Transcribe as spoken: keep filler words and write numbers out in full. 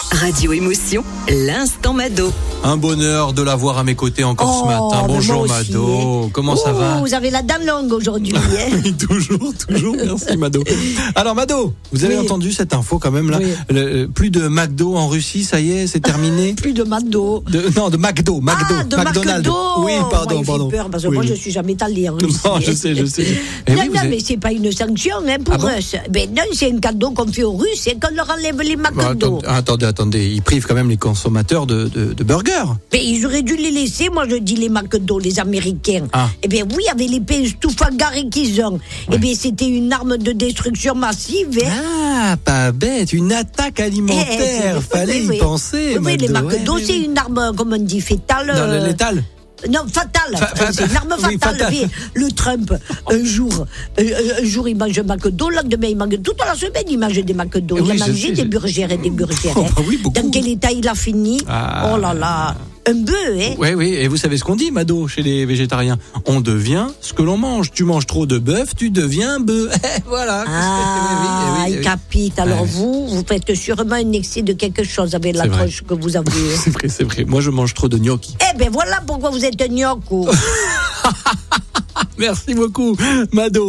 Radio Émotion, l'instant Mado. Un bonheur de la voir à mes côtés encore oh, ce matin. Bonjour aussi, Mado, hein. comment oh, ça va? Vous avez la dent longue aujourd'hui. Hein. Oui, toujours, toujours, merci Mado. Alors Mado, vous avez oui. entendu cette info quand même là, oui. le, plus de McDo en Russie, ça y est, c'est terminé. Plus de McDo. De, non, de McDo, McDo, ah, de McDonald's. McDo. Oui, pardon, moi, pardon. J'ai peur parce que oui, moi oui. je suis jamais allé en Russie. Non, je sais, je sais. Mais non, oui, non, êtes... mais c'est pas une sanction hein, pour ah bon eux. Ben non, c'est un cadeau qu'on fait aux Russes, c'est qu'on leur enlève les McDo. Bah, attendez, attendez, attendez, ils privent quand même les consommateurs de, de, de burgers. Mais ils auraient dû les laisser, moi je dis les McDo, les Américains. Ah. Eh bien oui, avec les pays Stoufagarés qu'ils ont, ouais. Eh bien c'était une arme de destruction massive. Hein. Ah, pas bête, une attaque alimentaire, eh, fallait oui, y penser. Oui, oui les McDo, ouais, c'est oui. une arme, comme on dit, fétale. Non, euh... létale. Non, fatale. Fa- fa- c'est une arme fatale. oui, fatale. Le Trump, un jour, un, un jour il mange un McDo, le lendemain il mange toute la semaine il mange des McDo. Oui, il a mangé sais, des je... burgers et des burgers. Oh, bah oui, dans quel état il a fini? Ah. Oh là là. Un bœuf, hein? Oui, oui, et vous savez ce qu'on dit, Mado, chez les végétariens? On devient ce que l'on mange. Tu manges trop de bœuf, tu deviens bœuf. Voilà. Ah, oui, oui, oui, il capite. Alors ah, oui. vous, vous faites sûrement un excès de quelque chose avec la tronche que vous avez. C'est vrai, c'est vrai. Moi, je mange trop de gnocchi. Eh ben voilà pourquoi vous êtes un gnocco. Merci beaucoup, Mado.